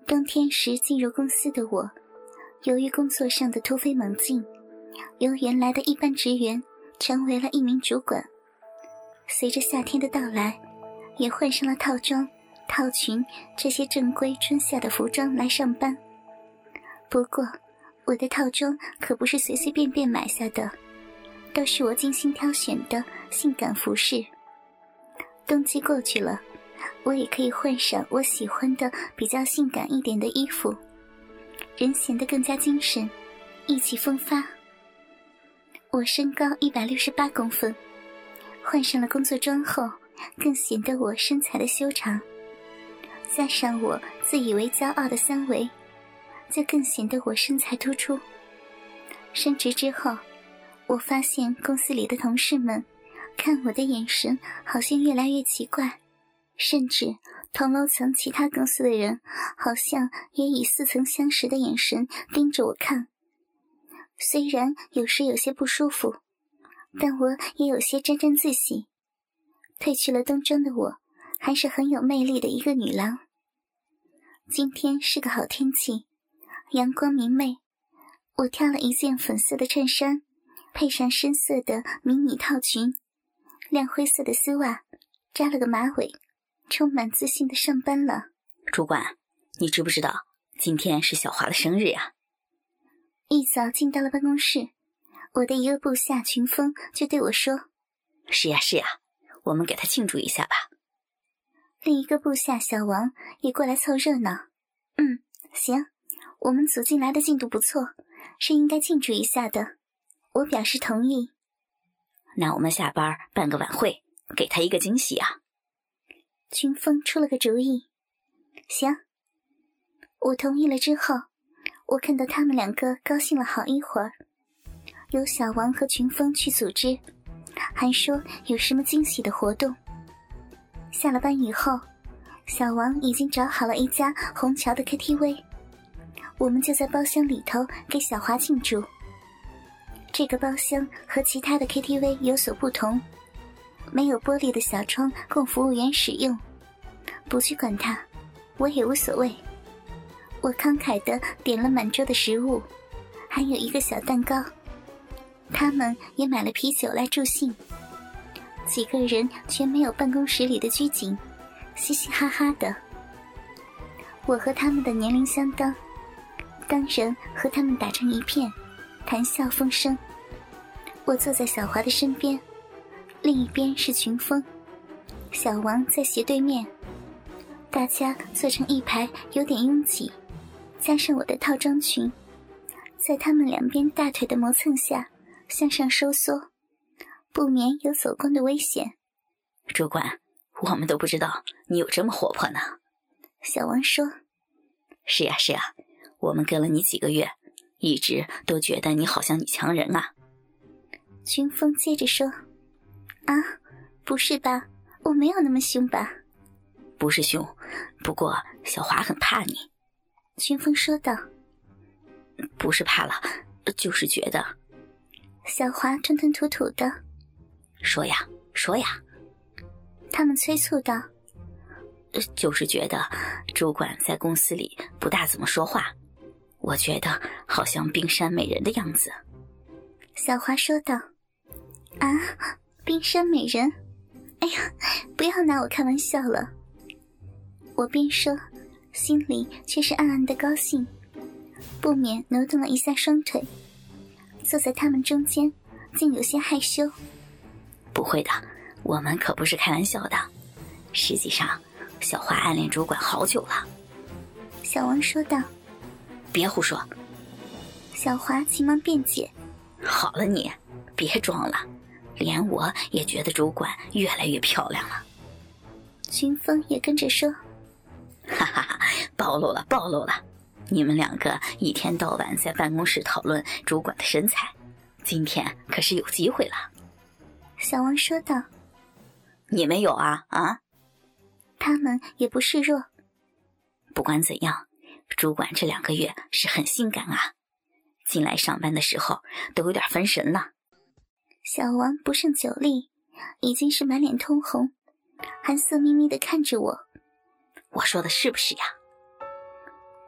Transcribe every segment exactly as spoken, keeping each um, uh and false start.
当天时进入公司的我，由于工作上的突飞猛进，由原来的一般职员成为了一名主管。随着夏天的到来，也换上了套装、套裙这些正规春夏的服装来上班。不过我的套装可不是随随便便买下的，都是我精心挑选的性感服饰。冬季过去了，我也可以换上我喜欢的比较性感一点的衣服，人显得更加精神，意气风发。我身高一百六十八公分，换上了工作装后，更显得我身材的修长，加上我自以为骄傲的三围，就更显得我身材突出。升职之后，我发现公司里的同事们看我的眼神好像越来越奇怪，甚至同楼层其他公司的人好像也以似曾相识的眼神盯着我看。虽然有时有些不舒服，但我也有些沾沾自喜。褪去了冬装的我，还是很有魅力的一个女郎。今天是个好天气，阳光明媚，我挑了一件粉色的衬衫，配上深色的迷你套裙，亮灰色的丝袜，扎了个马尾，充满自信地上班了。 主管，你知不知道今天是小华的生日呀？ 一早进到了办公室，我的一个部下群峰就对我说： 是呀是呀，我们给他庆祝一下吧。 另一个部下小王也过来凑热闹。嗯，行，我们组进来的进度不错，是应该庆祝一下的。我表示同意。 那我们下班办个晚会，给他一个惊喜啊。 群峰出了个主意。行。我同意了之后，我看到他们两个高兴了好一会儿，由小王和群峰去组织，还说有什么惊喜的活动。下了班以后，小王已经找好了一家虹桥的 K T V， 我们就在包厢里头给小华庆祝。这个包厢和其他的 K T V 有所不同，没有玻璃的小窗供服务员使用，不去管它，我也无所谓。我慷慨地点了满桌的食物，还有一个小蛋糕。他们也买了啤酒来助兴。几个人全没有办公室里的拘谨，嘻嘻哈哈的。我和他们的年龄相当，当然和他们打成一片，谈笑风生。我坐在小华的身边，另一边是群峰，小王在斜对面。大家坐成一排，有点拥挤，加上我的套装裙，在他们两边大腿的磨蹭下向上收缩，不免有走光的危险。 主管，我们都不知道你有这么活泼呢。 小王说。 是呀是呀，我们跟了你几个月，一直都觉得你好像女强人啊。 群峰接着说。啊，不是吧，我没有那么凶吧？ 不是凶，不过小华很怕你。 群峰说道。 不是怕了，就是觉得。 小华吞吞吐吐的。 说呀说呀。 他们催促道。 就是觉得主管在公司里不大怎么说话，我觉得好像冰山美人的样子。 小华说道。啊，冰山美人？哎呀，不要拿我开玩笑了。我边说，心里却是暗暗的高兴，不免挪动了一下双腿，坐在他们中间，竟有些害羞。 不会的，我们可不是开玩笑的。实际上，小华暗恋主管好久了。 小王说道。 别胡说。 小华急忙辩解。 好了你，别装了，连我也觉得主管越来越漂亮了。 群峰也跟着说。 哈哈哈，暴露了暴露了，你们两个一天到晚在办公室讨论主管的身材，今天可是有机会了。 小王说道。 你们有啊啊？ 他们也不示弱。 不管怎样，主管这两个月是很性感啊，进来上班的时候都有点分神了。 小王不胜酒力，已经是满脸通红，还色眯眯地看着我。 我说的是不是呀？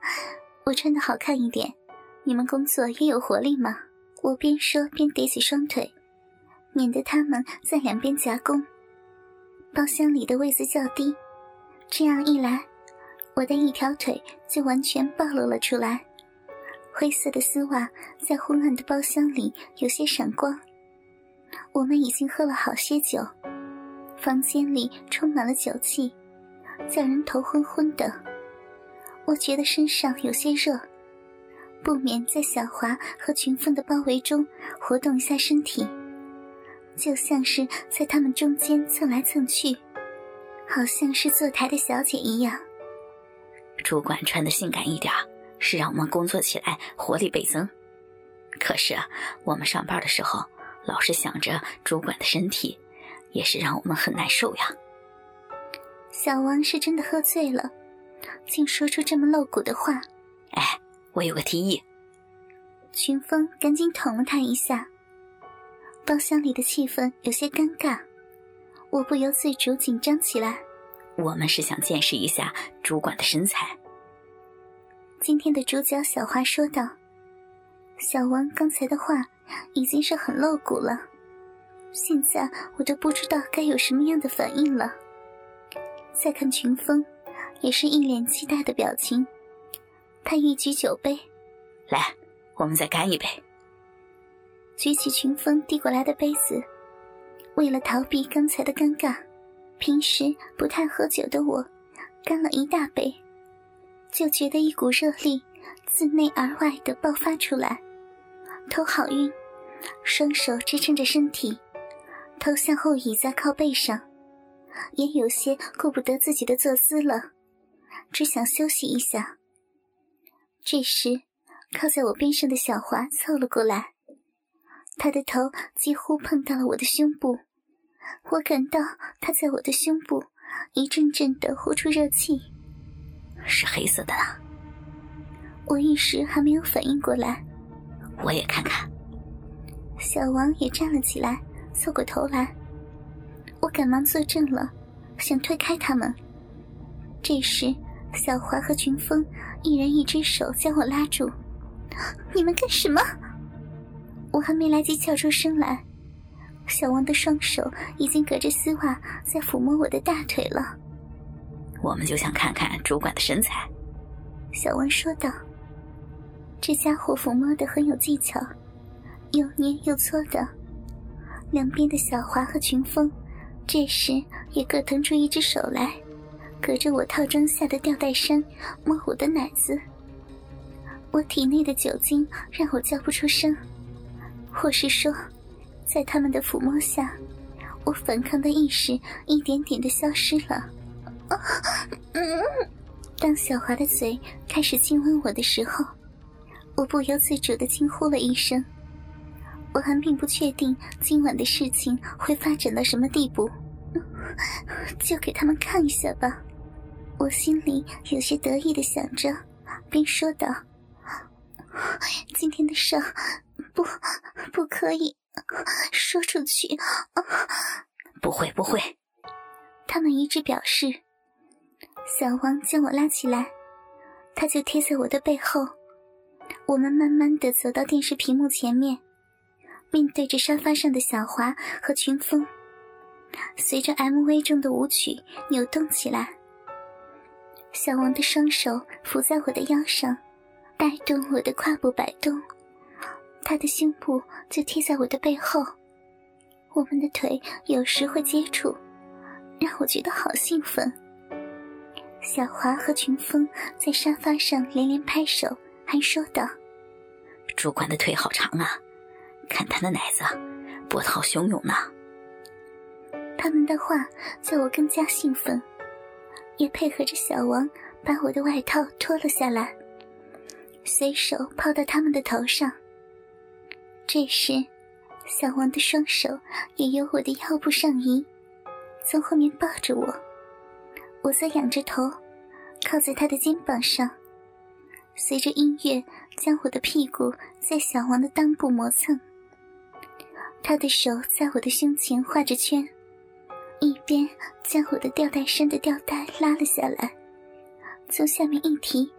我穿得好看一点，你们工作也有活力嘛。我边说边叠起双腿，免得他们在两边夹攻。包厢里的位子较低，这样一来，我的一条腿就完全暴露了出来。灰色的丝袜在昏暗的包厢里有些闪光。我们已经喝了好些酒，房间里充满了酒气，叫人头昏昏的。我觉得身上有些热，不免在小华和群凤的包围中活动一下身体，就像是在他们中间蹭来蹭去，好像是坐台的小姐一样。 主管穿得性感一点，是让我们工作起来活力倍增。可是我们上班的时候老是想着主管的身体，也是让我们很难受呀。 小王是真的喝醉了，竟说出这么露骨的话。 哎，我有个提议。 群峰赶紧捅了他一下。包厢里的气氛有些尴尬，我不由自主紧张起来。 我们是想见识一下主管的身材。 今天的主角小华说道。小王刚才的话已经是很露骨了，现在我都不知道该有什么样的反应了。再看群峰，也是一脸期待的表情。他一举酒杯， 来，我们再干一杯。 举起群峰递过来的杯子，为了逃避刚才的尴尬，平时不太喝酒的我干了一大杯，就觉得一股热力自内而外的爆发出来，头好晕，双手支撑着身体，头向后倚在靠背上，也有些顾不得自己的坐姿了，只想休息一下。这时靠在我边上的小华凑了过来，他的头几乎碰到了我的胸部，我感到他在我的胸部一阵阵地呼出热气。 是黑色的啊。 我一时还没有反应过来。 我也看看。 小王也站了起来，凑过头来。我赶忙坐正了，想推开他们。这时小华和群峰一人一只手将我拉住。你们干什么？我还没来及叫出声来，小王的双手已经隔着丝袜在抚摸我的大腿了。 我们就想看看主管的身材。 小王说道。这家伙抚摸得很有技巧，又捏又搓的。两边的小华和群峰这时也各腾出一只手来，隔着我套装下的吊带衫摸我的奶子。我体内的酒精让我叫不出声，或是说在他们的抚摸下，我反抗的意识一点点地消失了。当小华的嘴开始亲吻我的时候，我不由自主地惊呼了一声。我还并不确定今晚的事情会发展到什么地步，就给他们看一下吧。我心里有些得意地想着，便说道：今天的事不不可以说出去。 不会不会。 他们一致表示。小王将我拉起来，他就贴在我的背后。我们慢慢地走到电视屏幕前面，面对着沙发上的小华和群峰，随着 M V 中的舞曲扭动起来。小王的双手扶在我的腰上，带动我的胯部摆动，他的胸部就贴在我的背后，我们的腿有时会接触，让我觉得好兴奋。小华和群峰在沙发上连连拍手，还说道： 主管的腿好长啊，看他的奶子波涛汹涌呢。 他们的话叫我更加兴奋，也配合着小王把我的外套脱了下来，随手抛到他们的头上。这时小王的双手也由我的腰部上移，从后面抱着我，我则仰着头靠在他的肩膀上，随着音乐将我的屁股在小王的裆部磨蹭。他的手在我的胸前画着圈，一边将我的吊带衫的吊带拉了下来，从下面一提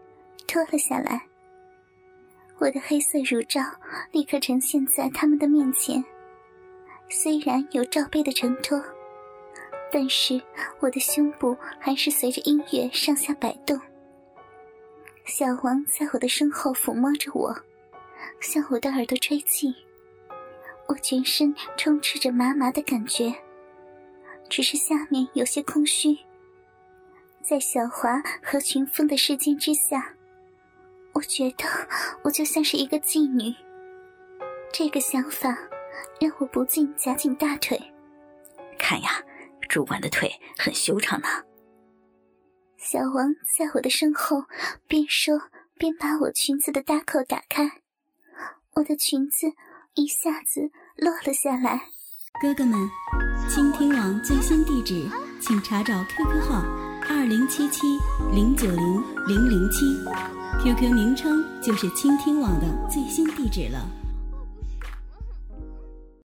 脱了下来。我的黑色乳罩立刻呈现在他们的面前，虽然有罩杯的承托，但是我的胸部还是随着音乐上下摆动。小王在我的身后抚摸着我，向我的耳朵吹气，我全身充斥着麻麻的感觉，只是下面有些空虚。在小华和群峰的视线之下，我觉得我就像是一个妓女。这个想法让我不禁夹紧大腿。 看呀，主管的腿很修长呢。 小王在我的身后边说边把我裙子的大扣打开，我的裙子一下子落了下来。 哥哥们，倾听网最新地址请查找 Q Q 号二零七七零九零零零七 ，Q Q 名称就是倾听网的最新地址了。